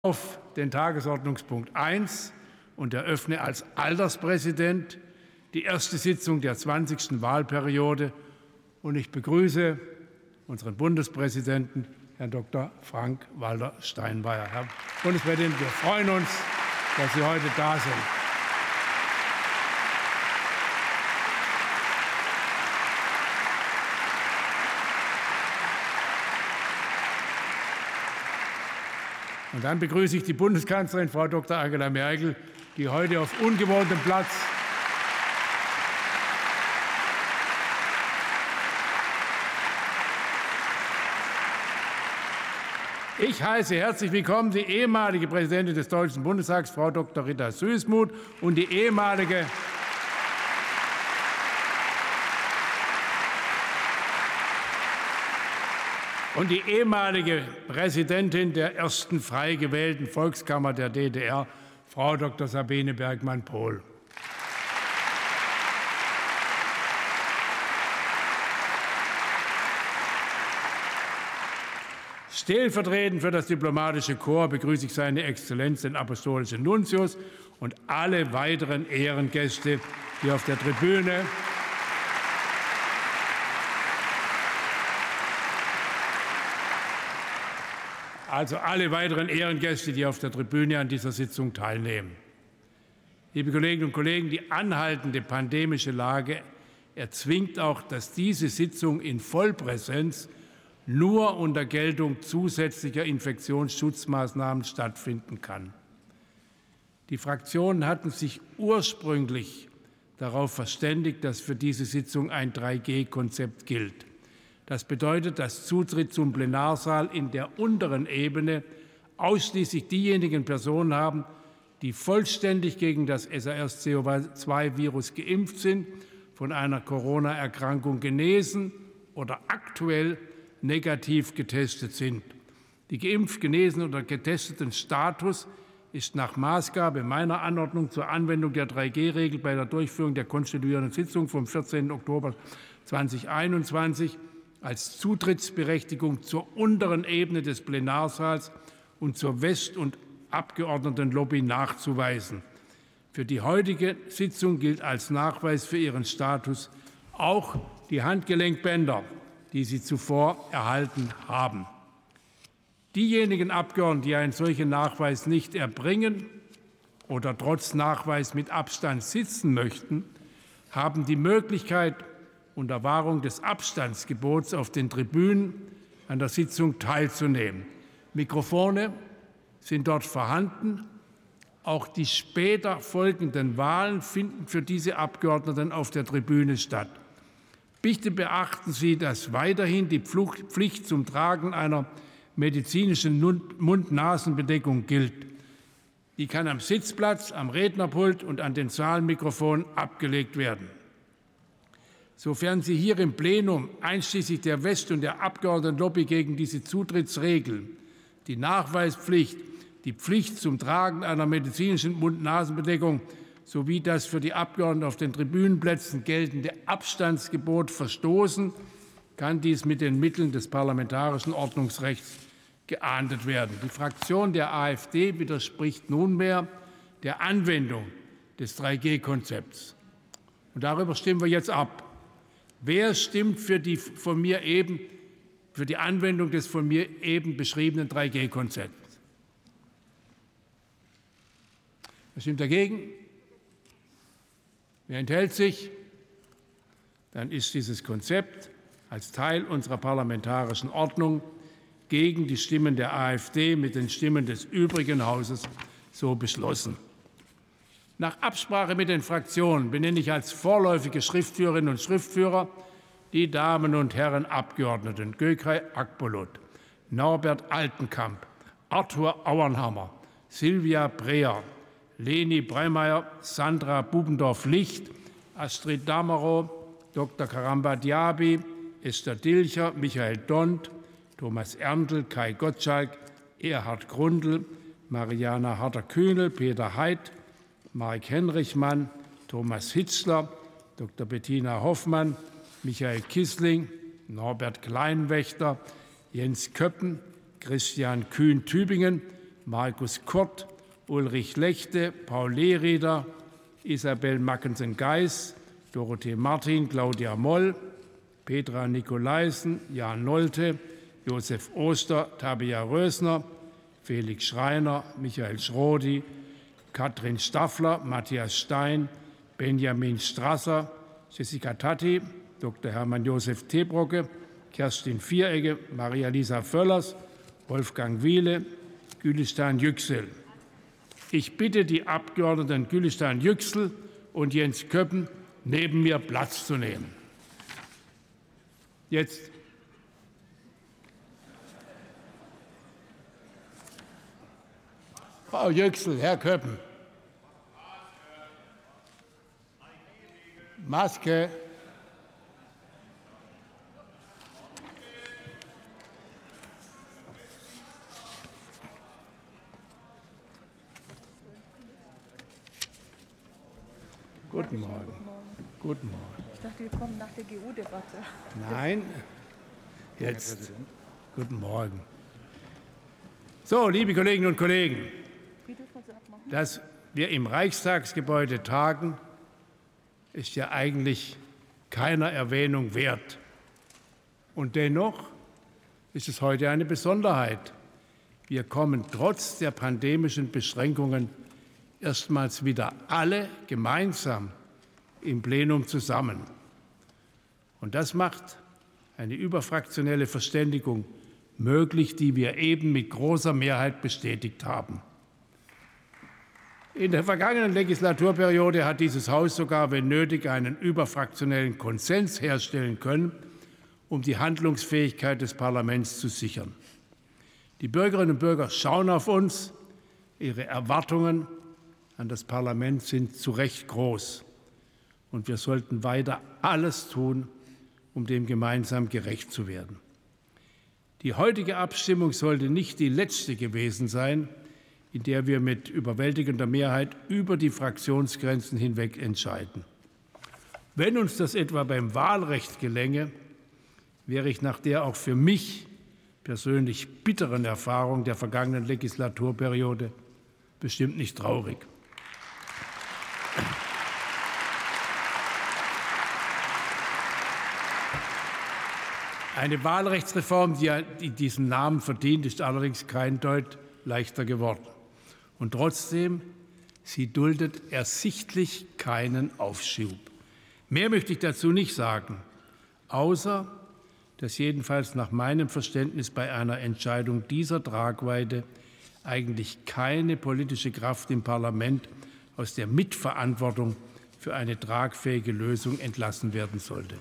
auf den Tagesordnungspunkt 1 und eröffne als Alterspräsident die erste Sitzung der 20. Wahlperiode. Und ich begrüße unseren Bundespräsidenten, Herrn Dr. Frank-Walter Steinmeier. Herr Bundespräsident, wir freuen uns, dass Sie heute da sind. Und dann begrüße ich die Bundeskanzlerin, Frau Dr. Angela Merkel, die heute auf ungewohntem Platz Ich heiße herzlich willkommen die ehemalige Präsidentin des Deutschen Bundestags, Frau Dr. Rita Süssmuth, und die ehemalige Präsidentin der ersten frei gewählten Volkskammer der DDR, Frau Dr. Sabine Bergmann-Pohl. Stellvertretend für das diplomatische Korps begrüße ich seine Exzellenz, den Apostolischen Nuntius, und alle weiteren Ehrengäste, die auf der Tribüne an dieser Sitzung teilnehmen. Liebe Kolleginnen und Kollegen, die anhaltende pandemische Lage erzwingt auch, dass diese Sitzung in Vollpräsenz nur unter Geltung zusätzlicher Infektionsschutzmaßnahmen stattfinden kann. Die Fraktionen hatten sich ursprünglich darauf verständigt, dass für diese Sitzung ein 3G-Konzept gilt. Das bedeutet, dass Zutritt zum Plenarsaal in der unteren Ebene ausschließlich diejenigen Personen haben, die vollständig gegen das SARS-CoV-2-Virus geimpft sind, von einer Corona-Erkrankung genesen oder aktuell negativ getestet sind. Die geimpft, genesen oder getesteten Status ist nach Maßgabe meiner Anordnung zur Anwendung der 3G-Regel bei der Durchführung der konstituierenden Sitzung vom 14. Oktober 2021 als Zutrittsberechtigung zur unteren Ebene des Plenarsaals und zur West- und Abgeordnetenlobby nachzuweisen. Für die heutige Sitzung gilt als Nachweis für ihren Status auch die Handgelenkbänder, die Sie zuvor erhalten haben. Diejenigen Abgeordneten, die einen solchen Nachweis nicht erbringen oder trotz Nachweis mit Abstand sitzen möchten, haben die Möglichkeit, unter Wahrung des Abstandsgebots auf den Tribünen an der Sitzung teilzunehmen. Mikrofone sind dort vorhanden. Auch die später folgenden Wahlen finden für diese Abgeordneten auf der Tribüne statt. Bitte beachten Sie, dass weiterhin die Pflicht zum Tragen einer medizinischen Mund-Nasen-Bedeckung gilt. Die kann am Sitzplatz, am Rednerpult und an den Saalmikrofonen abgelegt werden. Sofern Sie hier im Plenum einschließlich der West- und der Abgeordnetenlobby gegen diese Zutrittsregeln, die Nachweispflicht, die Pflicht zum Tragen einer medizinischen Mund-Nasen-Bedeckung sowie das für die Abgeordneten auf den Tribünenplätzen geltende Abstandsgebot verstoßen, kann dies mit den Mitteln des parlamentarischen Ordnungsrechts geahndet werden. Die Fraktion der AfD widerspricht nunmehr der Anwendung des 3G-Konzepts. Und darüber stimmen wir jetzt ab. Wer stimmt für die Anwendung des von mir eben beschriebenen 3G-Konzepts? Wer stimmt dagegen? Wer enthält sich? Dann ist dieses Konzept als Teil unserer parlamentarischen Ordnung gegen die Stimmen der AfD mit den Stimmen des übrigen Hauses so beschlossen. Nach Absprache mit den Fraktionen benenne ich als vorläufige Schriftführerinnen und Schriftführer die Damen und Herren Abgeordneten Gökay Akbulut, Norbert Altenkamp, Arthur Auernhammer, Silvia Breher, Leni Breimeyer, Sandra Bubendorf-Licht, Astrid Damerow, Dr. Karamba Diaby, Esther Dilcher, Michael Dont, Thomas Erndl, Kai Gottschalk, Erhard Grundl, Mariana Harder-Kühnel, Peter Heidt, Mark Henrichmann, Thomas Hitzler, Dr. Bettina Hoffmann, Michael Kissling, Norbert Kleinwächter, Jens Köppen, Christian Kühn-Tübingen, Markus Kurt, Ulrich Lechte, Paul Lehrieder, Isabel Mackensen-Geis, Dorothee Martin, Claudia Moll, Petra Nikolaisen, Jan Nolte, Josef Oster, Tabea Rösner, Felix Schreiner, Michael Schrodi, Katrin Staffler, Matthias Stein, Benjamin Strasser, Jessica Tatti, Dr. Hermann Josef Tebrocke, Kerstin Vieregge, Maria-Lisa Völlers, Wolfgang Wiele, Gülistan Yüksel. Ich bitte die Abgeordneten Gülistan Yüksel und Jens Köppen, neben mir Platz zu nehmen. Jetzt Frau Yüksel, Herr Köppen. Maske. Guten Morgen. Guten Morgen. Ich dachte, wir kommen nach der GU-Debatte. Nein, jetzt. Guten Morgen. So, liebe Kolleginnen und Kollegen, dass wir im Reichstagsgebäude tagen, ist ja eigentlich keiner Erwähnung wert. Und dennoch ist es heute eine Besonderheit. Wir kommen trotz der pandemischen Beschränkungen erstmals wieder alle gemeinsam im Plenum zusammen. Und das macht eine überfraktionelle Verständigung möglich, die wir eben mit großer Mehrheit bestätigt haben. In der vergangenen Legislaturperiode hat dieses Haus sogar, wenn nötig, einen überfraktionellen Konsens herstellen können, um die Handlungsfähigkeit des Parlaments zu sichern. Die Bürgerinnen und Bürger schauen auf uns. Ihre Erwartungen an das Parlament sind zu Recht groß. Und wir sollten weiter alles tun, um dem gemeinsam gerecht zu werden. Die heutige Abstimmung sollte nicht die letzte gewesen sein, in der wir mit überwältigender Mehrheit über die Fraktionsgrenzen hinweg entscheiden. Wenn uns das etwa beim Wahlrecht gelänge, wäre ich nach der auch für mich persönlich bitteren Erfahrung der vergangenen Legislaturperiode bestimmt nicht traurig. Eine Wahlrechtsreform, die diesen Namen verdient, ist allerdings kein Deut leichter geworden. Und trotzdem, sie duldet ersichtlich keinen Aufschub. Mehr möchte ich dazu nicht sagen, außer dass jedenfalls nach meinem Verständnis bei einer Entscheidung dieser Tragweite eigentlich keine politische Kraft im Parlament aus der Mitverantwortung für eine tragfähige Lösung entlassen werden sollte.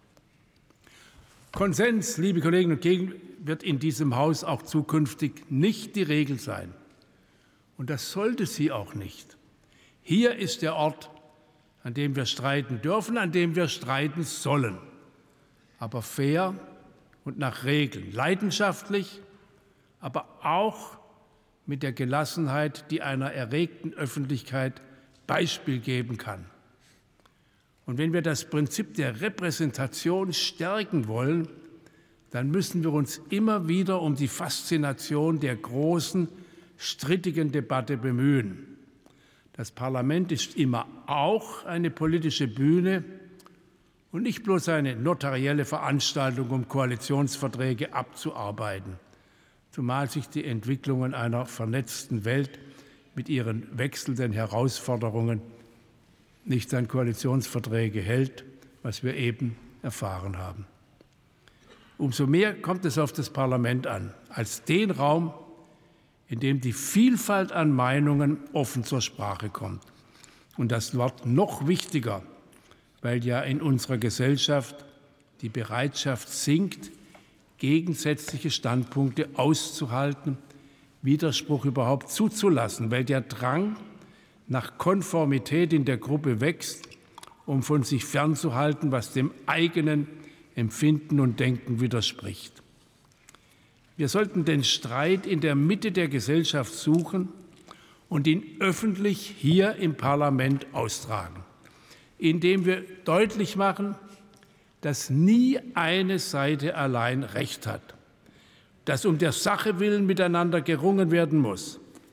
Konsens, liebe Kolleginnen und Kollegen, wird in diesem Haus auch zukünftig nicht die Regel sein. Und das sollte sie auch nicht. Hier ist der Ort, an dem wir streiten dürfen, an dem wir streiten sollen. Aber fair und nach Regeln, leidenschaftlich, aber auch mit der Gelassenheit, die einer erregten Öffentlichkeit Beispiel geben kann. Und wenn wir das Prinzip der Repräsentation stärken wollen, dann müssen wir uns immer wieder um die Faszination der großen, strittigen Debatte bemühen. Das Parlament ist immer auch eine politische Bühne und nicht bloß eine notarielle Veranstaltung, um Koalitionsverträge abzuarbeiten, zumal sich die Entwicklungen einer vernetzten Welt mit ihren wechselnden Herausforderungen nicht an Koalitionsverträge hält, was wir eben erfahren haben. Umso mehr kommt es auf das Parlament an, als den Raum, in dem die Vielfalt an Meinungen offen zur Sprache kommt. Und das Wort noch wichtiger, weil ja in unserer Gesellschaft die Bereitschaft sinkt, gegensätzliche Standpunkte auszuhalten, Widerspruch überhaupt zuzulassen, weil der Drang nach Konformität in der Gruppe wächst, um von sich fernzuhalten, was dem eigenen Empfinden und Denken widerspricht. Wir sollten den Streit in der Mitte der Gesellschaft suchen und ihn öffentlich hier im Parlament austragen, indem wir deutlich machen, dass nie eine Seite allein Recht hat, dass um der Sache willen miteinander gerungen werden muss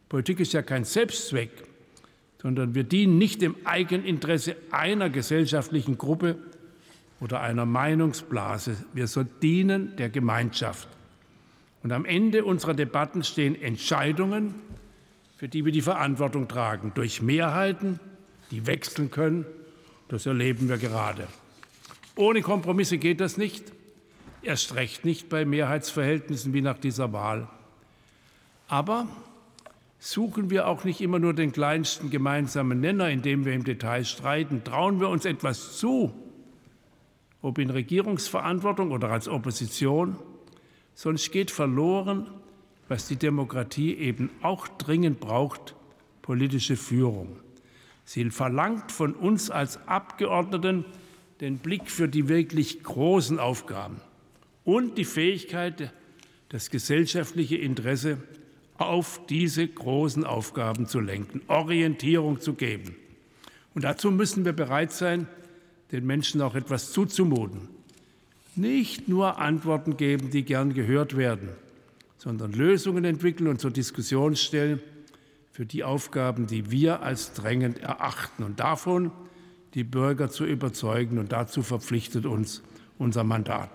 Politik ist ja kein Selbstzweck, sondern wir dienen nicht dem Eigeninteresse einer gesellschaftlichen Gruppe oder einer Meinungsblase. Wir dienen der Gemeinschaft. Und am Ende unserer Debatten stehen Entscheidungen, für die wir die Verantwortung tragen, durch Mehrheiten, die wechseln können. Das erleben wir gerade. Ohne Kompromisse geht das nicht, erst recht nicht bei Mehrheitsverhältnissen wie nach dieser Wahl. Aber suchen wir auch nicht immer nur den kleinsten gemeinsamen Nenner, indem wir im Detail streiten. Trauen wir uns etwas zu, ob in Regierungsverantwortung oder als Opposition, sonst geht verloren, was die Demokratie eben auch dringend braucht, politische Führung. Sie verlangt von uns als Abgeordneten den Blick für die wirklich großen Aufgaben und die Fähigkeit, das gesellschaftliche Interesse auf diese großen Aufgaben zu lenken, Orientierung zu geben. Und dazu müssen wir bereit sein, den Menschen auch etwas zuzumuten. Nicht nur Antworten geben, die gern gehört werden, sondern Lösungen entwickeln und zur Diskussion stellen für die Aufgaben, die wir als drängend erachten. Und davon die Bürger zu überzeugen. Und dazu verpflichtet uns unser Mandat.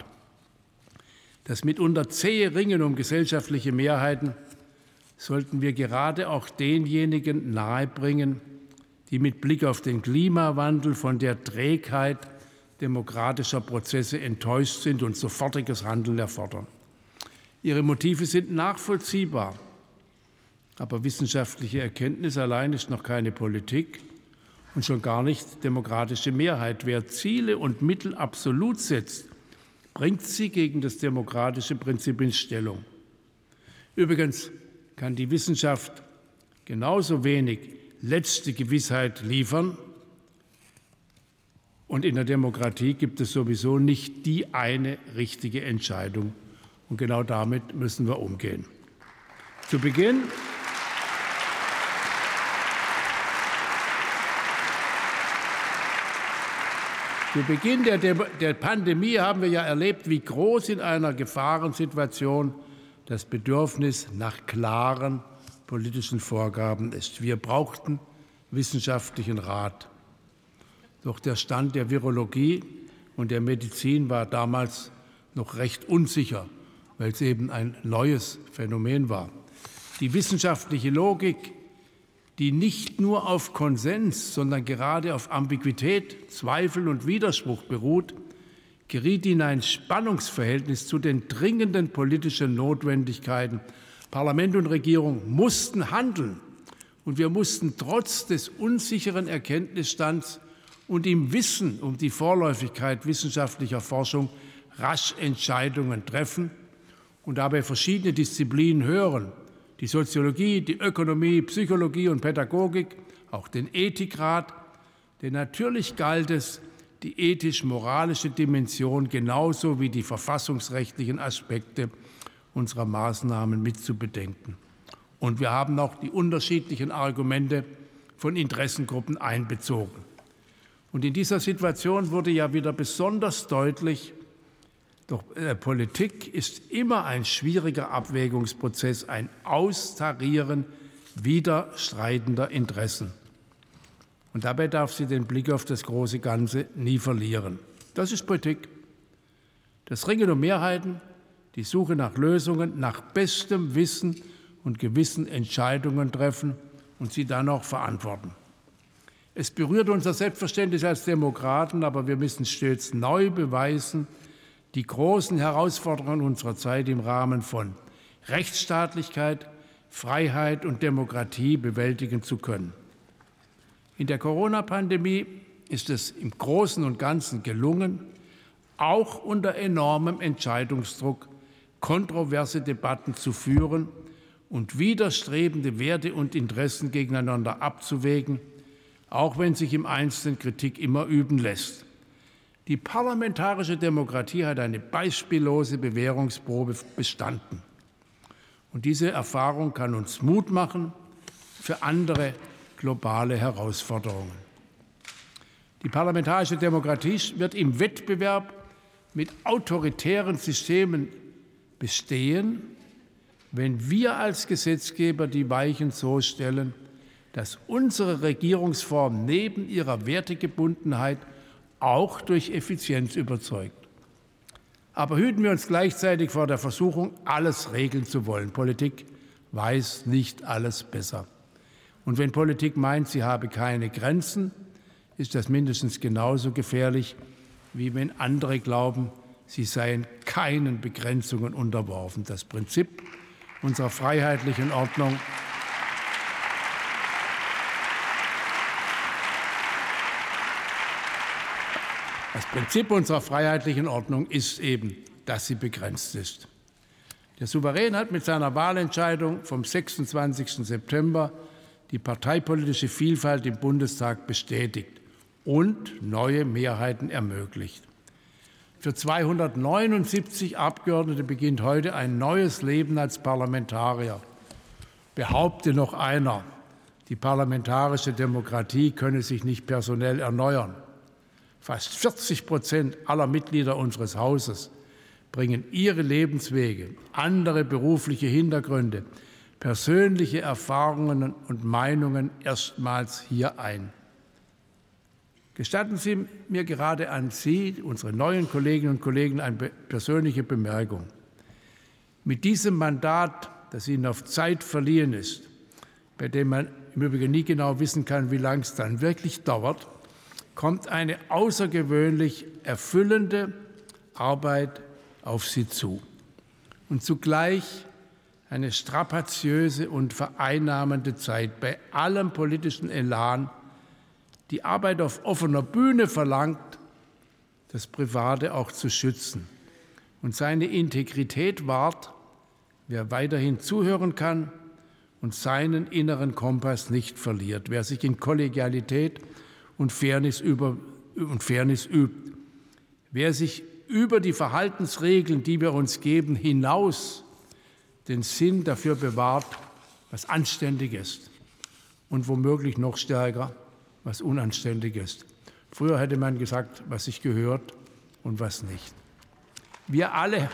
Das mitunter zähe Ringen um gesellschaftliche Mehrheiten sollten wir gerade auch denjenigen nahebringen, die mit Blick auf den Klimawandel von der Trägheit demokratischer Prozesse enttäuscht sind und sofortiges Handeln erfordern. Ihre Motive sind nachvollziehbar, aber wissenschaftliche Erkenntnis allein ist noch keine Politik und schon gar nicht demokratische Mehrheit. Wer Ziele und Mittel absolut setzt, bringt sie gegen das demokratische Prinzip in Stellung. Übrigens kann die Wissenschaft genauso wenig letzte Gewissheit liefern. Und in der Demokratie gibt es sowieso nicht die eine richtige Entscheidung. Und genau damit müssen wir umgehen. Zu Beginn der Pandemie haben wir ja erlebt, wie groß in einer Gefahrensituation das Bedürfnis nach klaren politischen Vorgaben ist. Wir brauchten wissenschaftlichen Rat. Doch der Stand der Virologie und der Medizin war damals noch recht unsicher, weil es eben ein neues Phänomen war. Die wissenschaftliche Logik, die nicht nur auf Konsens, sondern gerade auf Ambiguität, Zweifel und Widerspruch beruht, geriet in ein Spannungsverhältnis zu den dringenden politischen Notwendigkeiten. Parlament und Regierung mussten handeln, und wir mussten trotz des unsicheren Erkenntnisstands und im Wissen um die Vorläufigkeit wissenschaftlicher Forschung rasch Entscheidungen treffen und dabei verschiedene Disziplinen hören: die Soziologie, die Ökonomie, Psychologie und Pädagogik, auch den Ethikrat. Denn natürlich galt es, die ethisch-moralische Dimension genauso wie die verfassungsrechtlichen Aspekte unserer Maßnahmen mitzubedenken. Und wir haben auch die unterschiedlichen Argumente von Interessengruppen einbezogen. Und in dieser Situation wurde ja wieder besonders deutlich, doch Politik ist immer ein schwieriger Abwägungsprozess, ein Austarieren widerstreitender Interessen. Und dabei darf sie den Blick auf das große Ganze nie verlieren. Das ist Politik. Das Ringen um Mehrheiten, die Suche nach Lösungen, nach bestem Wissen und Gewissen Entscheidungen treffen und sie dann auch verantworten. Es berührt unser Selbstverständnis als Demokraten, aber wir müssen stets neu beweisen, die großen Herausforderungen unserer Zeit im Rahmen von Rechtsstaatlichkeit, Freiheit und Demokratie bewältigen zu können. In der Corona-Pandemie ist es im Großen und Ganzen gelungen, auch unter enormem Entscheidungsdruck kontroverse Debatten zu führen und widerstrebende Werte und Interessen gegeneinander abzuwägen, auch wenn sich im Einzelnen Kritik immer üben lässt. Die parlamentarische Demokratie hat eine beispiellose Bewährungsprobe bestanden. Und diese Erfahrung kann uns Mut machen für andere globale Herausforderungen. Die parlamentarische Demokratie wird im Wettbewerb mit autoritären Systemen bestehen, wenn wir als Gesetzgeber die Weichen so stellen, dass unsere Regierungsform neben ihrer Wertegebundenheit auch durch Effizienz überzeugt. Aber hüten wir uns gleichzeitig vor der Versuchung, alles regeln zu wollen. Politik weiß nicht alles besser. Und wenn Politik meint, sie habe keine Grenzen, ist das mindestens genauso gefährlich, wie wenn andere glauben, sie seien keinen Begrenzungen unterworfen. Das Prinzip unserer freiheitlichen Ordnung ist eben, dass sie begrenzt ist. Der Souverän hat mit seiner Wahlentscheidung vom 26. September die parteipolitische Vielfalt im Bundestag bestätigt und neue Mehrheiten ermöglicht. Für 279 Abgeordnete beginnt heute ein neues Leben als Parlamentarier. Behaupte noch einer, die parlamentarische Demokratie könne sich nicht personell erneuern. Fast 40% aller Mitglieder unseres Hauses bringen ihre Lebenswege, andere berufliche Hintergründe, persönliche Erfahrungen und Meinungen erstmals hier ein. Gestatten Sie mir gerade an Sie, unsere neuen Kolleginnen und Kollegen, eine persönliche Bemerkung. Mit diesem Mandat, das Ihnen auf Zeit verliehen ist, bei dem man im Übrigen nie genau wissen kann, wie lange es dann wirklich dauert, kommt eine außergewöhnlich erfüllende Arbeit auf Sie zu und zugleich eine strapaziöse und vereinnahmende Zeit. Bei allem politischen Elan, die Arbeit auf offener Bühne verlangt, das Private auch zu schützen. Und seine Integrität wahrt, wer weiterhin zuhören kann und seinen inneren Kompass nicht verliert, wer sich in Kollegialität und Fairness übt, wer sich über die Verhaltensregeln, die wir uns geben, hinaus den Sinn dafür bewahrt, was anständig ist und womöglich noch stärker, was unanständig ist. Früher hätte man gesagt, was sich gehört und was nicht. Wir alle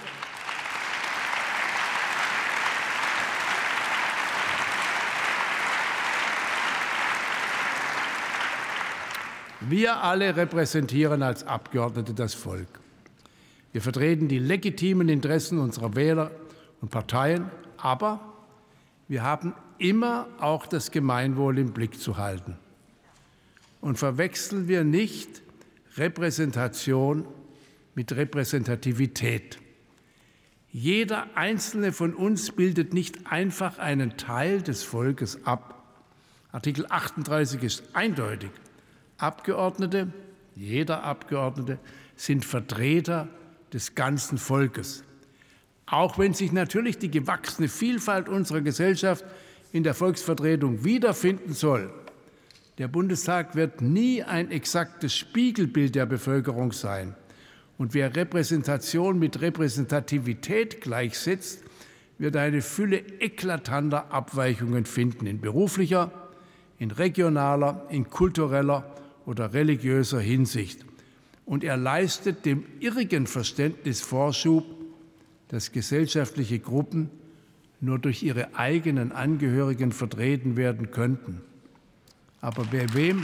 repräsentieren als Abgeordnete das Volk. Wir vertreten die legitimen Interessen unserer Wähler und Parteien, aber wir haben immer auch das Gemeinwohl im Blick zu halten. Und verwechseln wir nicht Repräsentation mit Repräsentativität. Jeder einzelne von uns bildet nicht einfach einen Teil des Volkes ab. Artikel 38 ist eindeutig. Abgeordnete, jeder Abgeordnete, sind Vertreter des ganzen Volkes. Auch wenn sich natürlich die gewachsene Vielfalt unserer Gesellschaft in der Volksvertretung wiederfinden soll, der Bundestag wird nie ein exaktes Spiegelbild der Bevölkerung sein. Und wer Repräsentation mit Repräsentativität gleichsetzt, wird eine Fülle eklatanter Abweichungen finden, in beruflicher, in regionaler, in kultureller oder religiöser Hinsicht. Und er leistet dem irrigen Verständnis Vorschub, dass gesellschaftliche Gruppen nur durch ihre eigenen Angehörigen vertreten werden könnten. Aber bei wem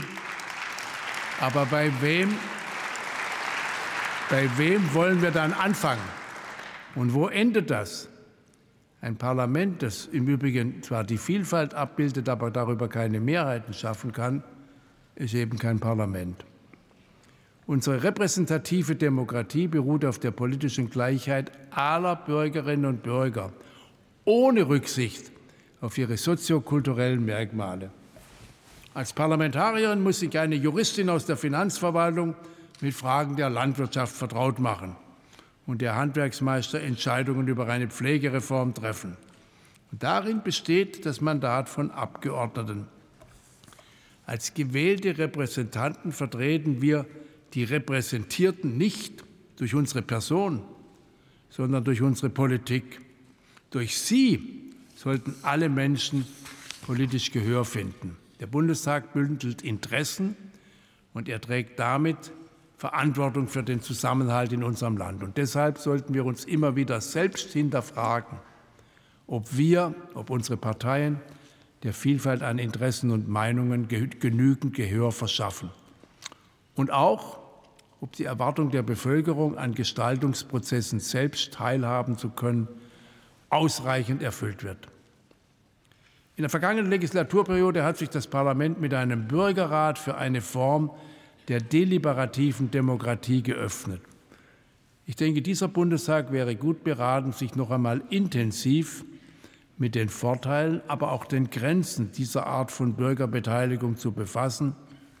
wollen wir dann anfangen? Und wo endet das? Ein Parlament, das im Übrigen zwar die Vielfalt abbildet, aber darüber keine Mehrheiten schaffen kann, ist eben kein Parlament. Unsere repräsentative Demokratie beruht auf der politischen Gleichheit aller Bürgerinnen und Bürger, ohne Rücksicht auf ihre soziokulturellen Merkmale. Als Parlamentarierin muss sich eine Juristin aus der Finanzverwaltung mit Fragen der Landwirtschaft vertraut machen und der Handwerksmeister Entscheidungen über eine Pflegereform treffen. Und darin besteht das Mandat von Abgeordneten. Als gewählte Repräsentanten vertreten wir die Repräsentierten nicht durch unsere Person, sondern durch unsere Politik. Durch sie sollten alle Menschen politisch Gehör finden. Der Bundestag bündelt Interessen und er trägt damit Verantwortung für den Zusammenhalt in unserem Land. Und deshalb sollten wir uns immer wieder selbst hinterfragen, ob unsere Parteien der Vielfalt an Interessen und Meinungen genügend Gehör verschaffen. Und auch, ob die Erwartung der Bevölkerung, an Gestaltungsprozessen selbst teilhaben zu können, ausreichend erfüllt wird. In der vergangenen Legislaturperiode hat sich das Parlament mit einem Bürgerrat für eine Form der deliberativen Demokratie geöffnet. Ich denke, dieser Bundestag wäre gut beraten, sich noch einmal intensiv mit den Vorteilen, aber auch den Grenzen dieser Art von Bürgerbeteiligung zu befassen,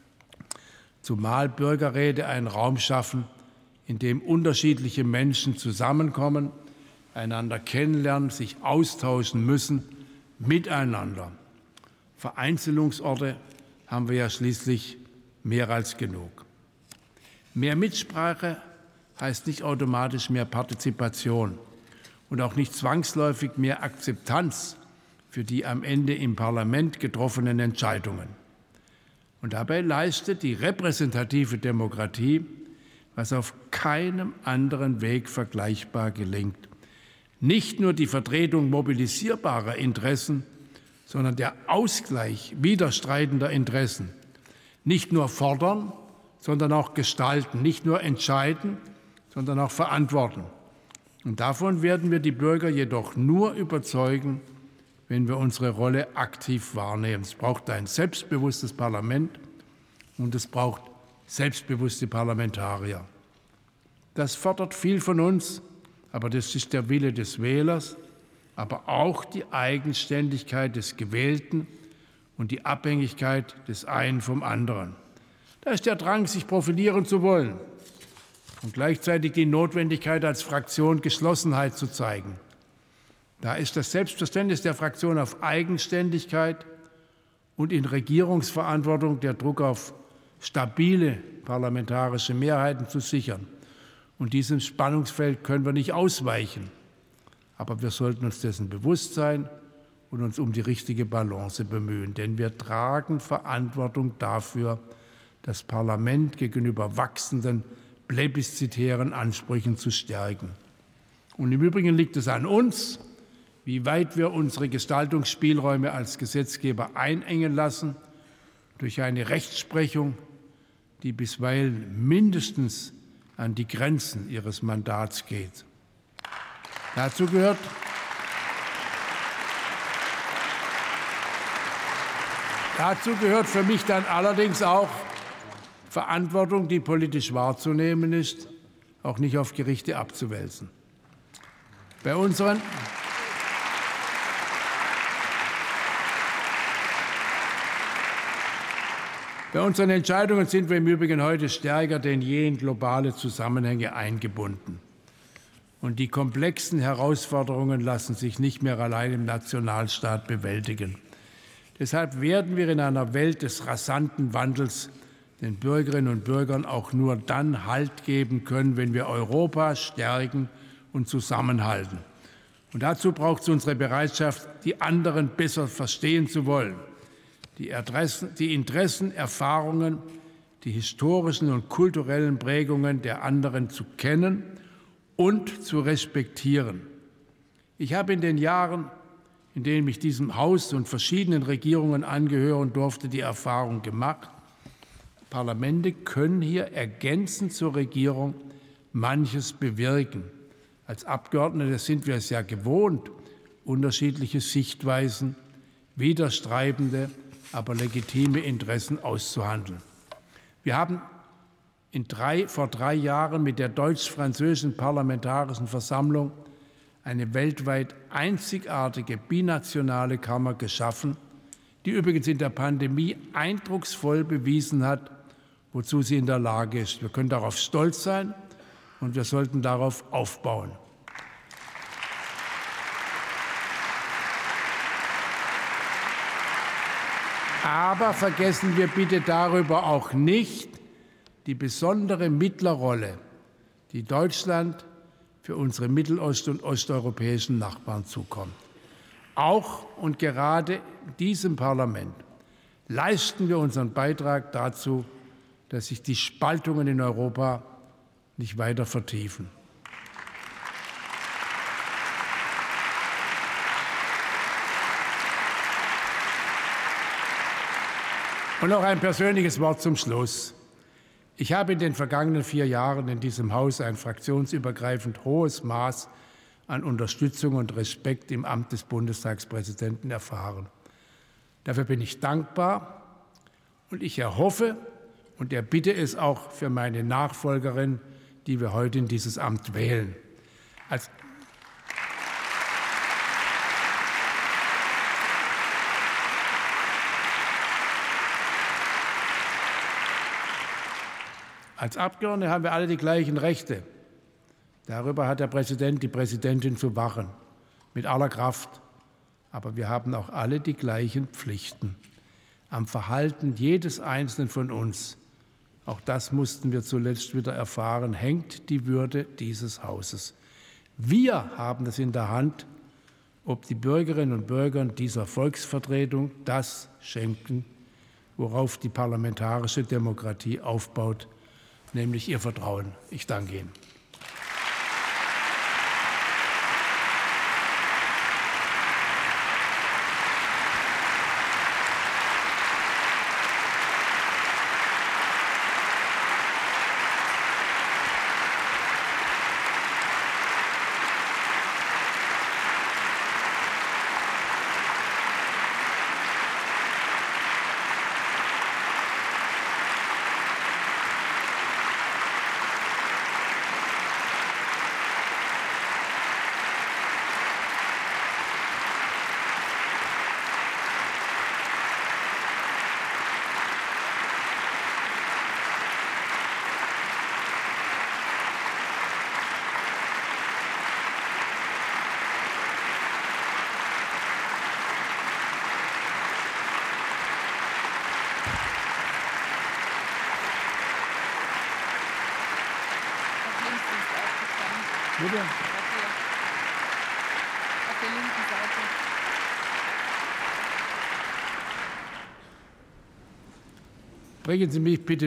zumal Bürgerräte einen Raum schaffen, in dem unterschiedliche Menschen zusammenkommen, einander kennenlernen, sich austauschen müssen, miteinander. Vereinzelungsorte haben wir ja schließlich mehr als genug. Mehr Mitsprache heißt nicht automatisch mehr Partizipation und auch nicht zwangsläufig mehr Akzeptanz für die am Ende im Parlament getroffenen Entscheidungen. Und dabei leistet die repräsentative Demokratie, was auf keinem anderen Weg vergleichbar gelingt. Nicht nur die Vertretung mobilisierbarer Interessen, sondern der Ausgleich widerstreitender Interessen. Nicht nur fordern, sondern auch gestalten. Nicht nur entscheiden, sondern auch verantworten. Und davon werden wir die Bürger jedoch nur überzeugen, wenn wir unsere Rolle aktiv wahrnehmen. Es braucht ein selbstbewusstes Parlament und es braucht selbstbewusste Parlamentarier. Das fordert viel von uns, aber das ist der Wille des Wählers, aber auch die Eigenständigkeit des Gewählten und die Abhängigkeit des einen vom anderen. Da ist der Drang, sich profilieren zu wollen und gleichzeitig die Notwendigkeit, als Fraktion Geschlossenheit zu zeigen. Da ist das Selbstverständnis der Fraktion auf Eigenständigkeit und in Regierungsverantwortung der Druck auf stabile parlamentarische Mehrheiten zu sichern. Und diesem Spannungsfeld können wir nicht ausweichen. Aber wir sollten uns dessen bewusst sein und uns um die richtige Balance bemühen. Denn wir tragen Verantwortung dafür, das Parlament gegenüber wachsenden plebiszitären Ansprüchen zu stärken. Und im Übrigen liegt es an uns, wie weit wir unsere Gestaltungsspielräume als Gesetzgeber einengen lassen durch eine Rechtsprechung, die bisweilen mindestens an die Grenzen ihres Mandats geht. Dazu gehört für mich dann allerdings auch Verantwortung, die politisch wahrzunehmen ist, auch nicht auf Gerichte abzuwälzen. Bei unseren Entscheidungen sind wir im Übrigen heute stärker denn je in globale Zusammenhänge eingebunden. Und die komplexen Herausforderungen lassen sich nicht mehr allein im Nationalstaat bewältigen. Deshalb werden wir in einer Welt des rasanten Wandels den Bürgerinnen und Bürgern auch nur dann Halt geben können, wenn wir Europa stärken und zusammenhalten. Und dazu braucht es unsere Bereitschaft, die anderen besser verstehen zu wollen, die Interessen, Erfahrungen, die historischen und kulturellen Prägungen der anderen zu kennen und zu respektieren. Ich habe in den Jahren, in denen ich diesem Haus und verschiedenen Regierungen angehören durfte, die Erfahrung gemacht, Parlamente können hier ergänzend zur Regierung manches bewirken. Als Abgeordnete sind wir es ja gewohnt, unterschiedliche Sichtweisen, widerstreitende, aber legitime Interessen auszuhandeln. Wir haben vor 3 Jahren mit der Deutsch-Französischen Parlamentarischen Versammlung eine weltweit einzigartige binationale Kammer geschaffen, die übrigens in der Pandemie eindrucksvoll bewiesen hat, wozu sie in der Lage ist. Wir können darauf stolz sein und wir sollten darauf aufbauen. Aber vergessen wir bitte darüber auch nicht die besondere Mittlerrolle, die Deutschland für unsere mittelost- und osteuropäischen Nachbarn zukommt. Auch und gerade in diesem Parlament leisten wir unseren Beitrag dazu, dass sich die Spaltungen in Europa nicht weiter vertiefen. Und noch ein persönliches Wort zum Schluss. Ich habe in den vergangenen 4 Jahren in diesem Haus ein fraktionsübergreifend hohes Maß an Unterstützung und Respekt im Amt des Bundestagspräsidenten erfahren. Dafür bin ich dankbar und ich erhoffe und erbitte es auch für meine Nachfolgerin, die wir heute in dieses Amt wählen. Als Abgeordnete haben wir alle die gleichen Rechte. Darüber hat der Präsident, die Präsidentin zu wachen, mit aller Kraft. Aber wir haben auch alle die gleichen Pflichten. Am Verhalten jedes Einzelnen von uns, auch das mussten wir zuletzt wieder erfahren, hängt die Würde dieses Hauses. Wir haben es in der Hand, ob die Bürgerinnen und Bürger dieser Volksvertretung das schenken, worauf die parlamentarische Demokratie aufbaut, nämlich ihr Vertrauen. Ich danke Ihnen. Bitte? Auf der linken Seite. Bringen Sie mich bitte